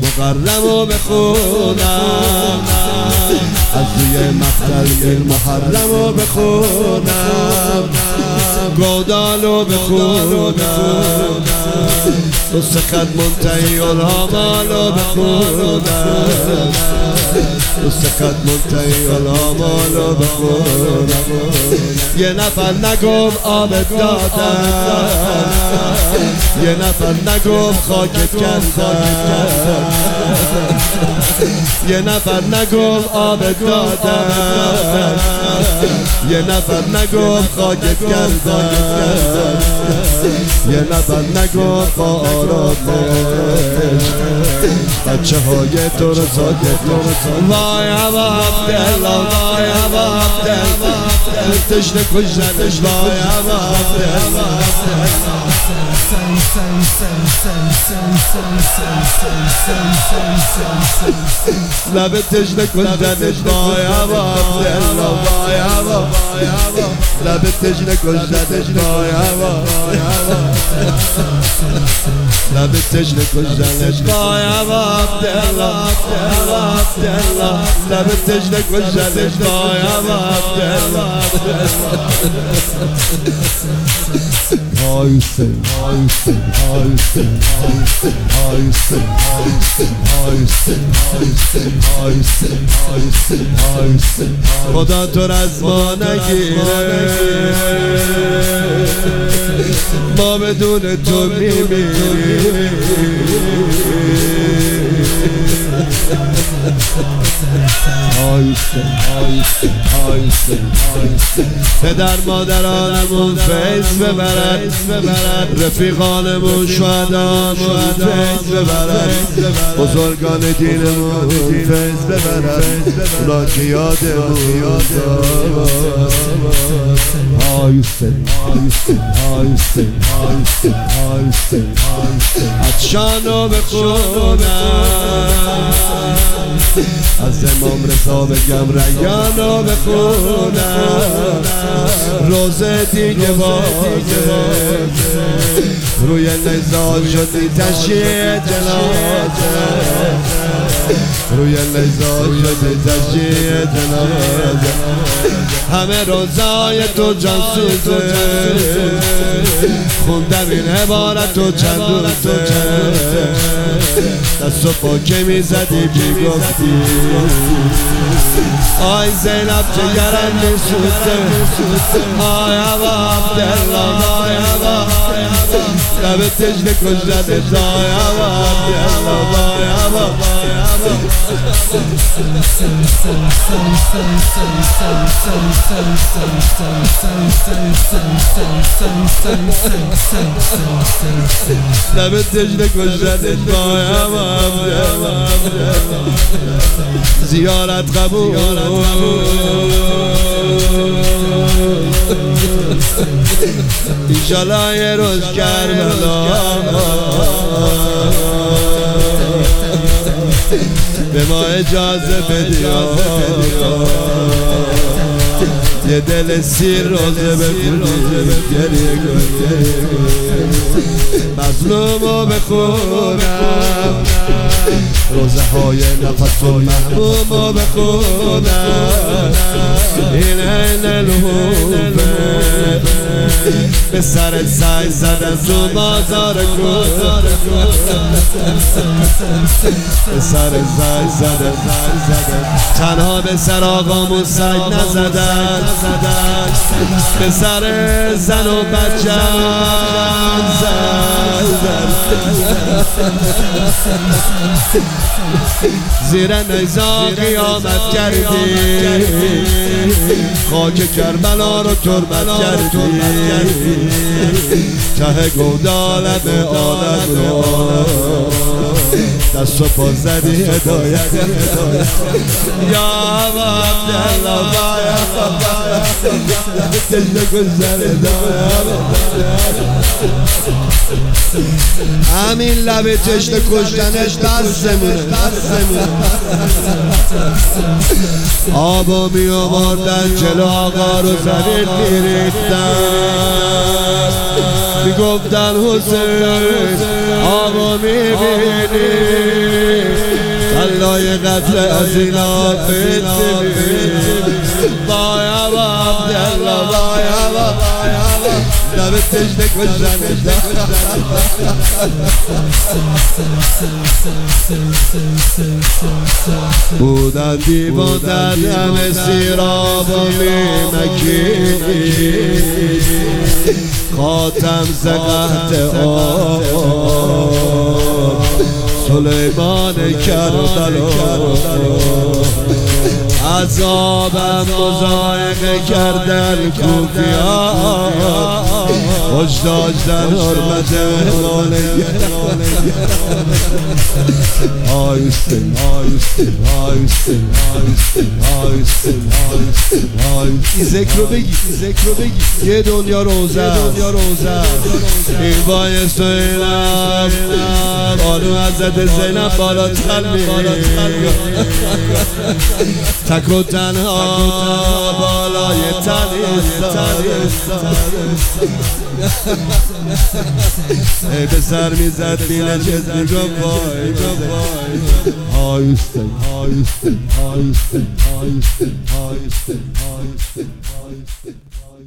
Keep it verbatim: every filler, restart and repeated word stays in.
مقرم و بخونم، از روی مقتل این محرم و بخونم، گودال و بخونم، نسخت منتهی الامال و بخونم، نسخت منتهی الامال و بخونم. یه نفر نگم آبت دادم، یه نفر نگم خاکت کردم، یه نفر نگم آبت دادم، یه نفر نگم خاکت کردم، یه نفر نگم با آرامش بچه های تو رو ساکت کن. وای هوا عبدالله، وای هوا عبدالله، تشنه کشتنش، وای هوا عبدالله، لب تشنه کشتنش، وای هوا عبدالله، وای هوا، لب تشنه کشتنش، وای هوا، لب تشنه کشتنش، وای هوا عبدالله، عبدالله، لب تشنه کشتنش، وای هوا عبدالله. های حسین، های حسین، های حسین، های حسین، های حسین، های حسین، های حسین، های حسین. خدا تو را از ما نگیره، ما بدون تو میمیریم. پدر مادرانمون فیض ببرد، رفیقانمون شهدامون فیض ببرد، بزرگان دینمون فیض ببرد، اونا که یادمون دارد. های حسین، های حسین، های حسین، های حسین، های حسین، عطشانو بخونم، از امام رضا بگم ریانو بخونم، روزه دیگه بازه، روی نزال شدی تشییع جنازه، روی نزال شدی تشییع جنازه، همه روزای تو جان سوزه، خوندم این عبارت و چند روزه، دست و پا که میزدی بی گفتی، آی زینب جگرم میسوزه، آی هوا عبدالله، آی هوا، لب تشنه کشتنش، آی هوا عبدالله، آی هوا. لب تشنه کشتنش، وای هوا عبدالله، زیارت قبول، ایشالا یه روز کربلا به ما اجازه بدی، یه دل سیر روزه بخونی، گریه کنی، مظلومو بخونم، روزه های نفس و محبوبو بخونم، این این الهوفه به سر سعی زدن تو بازار کن، به سر سعی زدن، تنها به سر آقامون سعی نزدن، به سر زن و بچه زدن، زیر نیزا قیامت کردی، خاک کربلا رو تربت کردی، ته گودال به عالم رو دست و پا زدی، هدایت یا هوا عبدالله، یا هوا تشنه کشتنش، همین لب تشنه کشتنش بسمونه، آبا می آوردن جلو آقا رو زمین می ریختن، می گفتن حسین آقا می بینی لای قتل از اینا فتنی وای عبدالله وای عبدالله دم تجده کشنه بودن دیوادن همه سیراب و میمکی خاتم زقهت آب سلیمان کربلا عذابم مزایقه کردن کوفیان خوش داشتن حرمت مهمان آیستن آیستن آیستن آیستن آیستن آیستن این ذکر رو بگی ذکر رو بگی یه دنیا روزه این بایست و اینم بانو حضرت زینب بالاتر میگه تک و تنها بالای تنیستان ای به سر میزد بینه چیز میگو وای آیستن آیستن آیستن آیستن آیستن آیستن